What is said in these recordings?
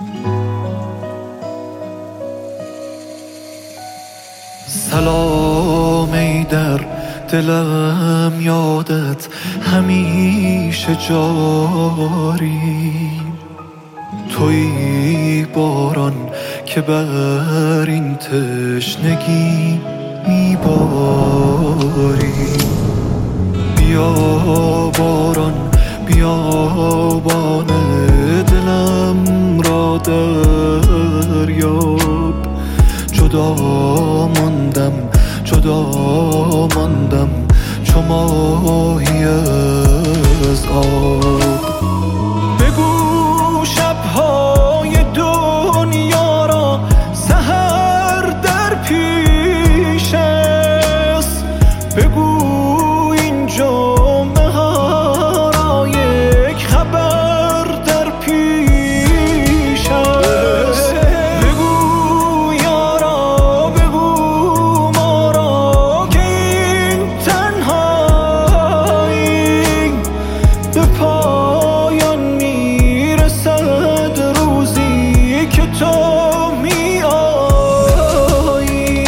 سلام ای در دلم یادت همیشه جاری، تویی باران که بر این تشنگی میباری. بیا باران بیابان دلم را دریاب، جدا ماندم چو ماهی از آب. بگو شبهای دنیا را سحر در پیش است، بگو این جمعه ها را یک خبر در پیش است. بگو یارا بگو ما را که این تنهایی به پایان میرسد روزی که تو می آیی.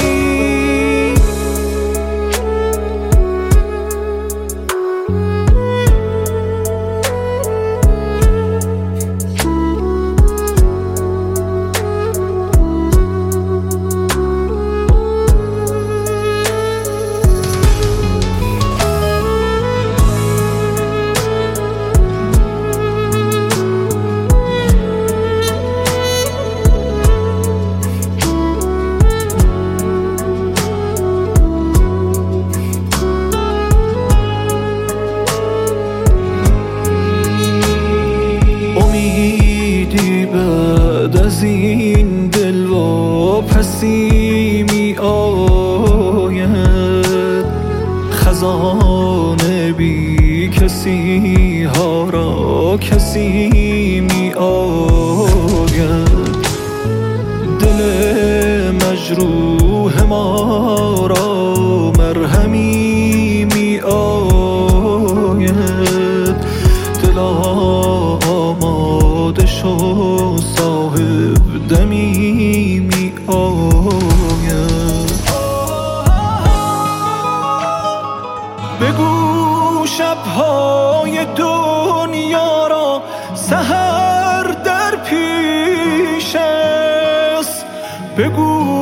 امیدی بعد از این دلواپسی می آید، خزانه بی کسی ها را کسی می آید. دل مجروح ما را مرهمی می آید. دل آماده شو صاحب دمی می آید. بگو شبهای دنیا را سحر در پیش است، بگو